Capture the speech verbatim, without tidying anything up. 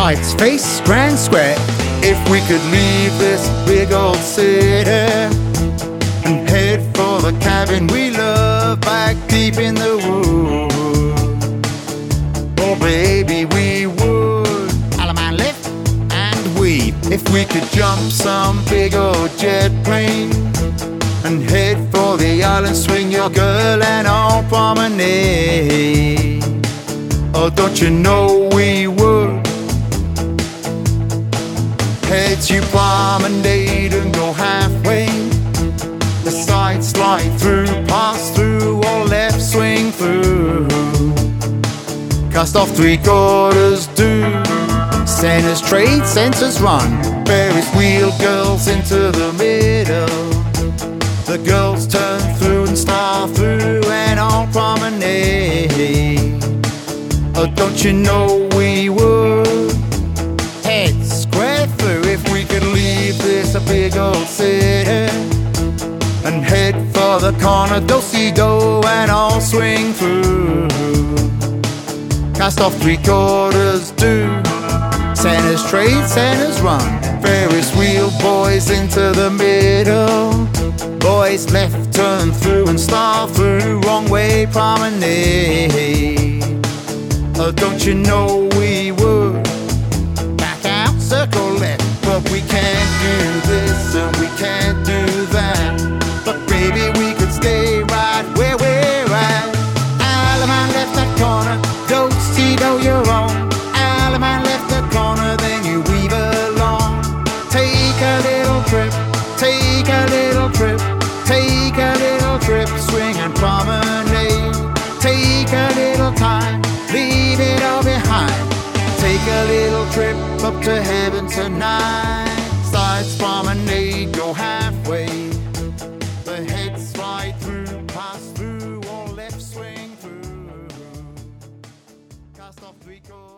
sights face Grand Square. If we could leave this big old city and head for the cabin we love back deep in the woods, oh baby we would. Alaman left and we. If we could jump some big old jet plane and head for the island, swing your girl and all promenade, oh don't you know we would. Head to promenade and go halfway, the side slide through, pass through, or left swing through, cast off three quarters do, Centers trade, centers run. Ferris wheel girls into the middle, the girls turn through and start through and on promenade, oh don't you know we would. Head square through. If we could leave this a big old city and head for the corner, do-si-do and all swing through, cast off three quarters do, Centers trade, centers run. Ferris wheel boys into the middle, boys left turn through and start through, wrong way promenade, oh don't you know we would. Back out, circle left. But we can't do this and we can't do that, but baby we could stay right where we're at. Alaman left that corner, do-si-do you're on. Alaman left the corner, then you weave along. Take a little trip, take a little trip, take a little trip, swing and promenade. Take a little time, leave it all behind. Take a little trip up to heaven tonight. Sides promenade, go halfway, the head slide through, pass through, or left swing through, cast off three quarters.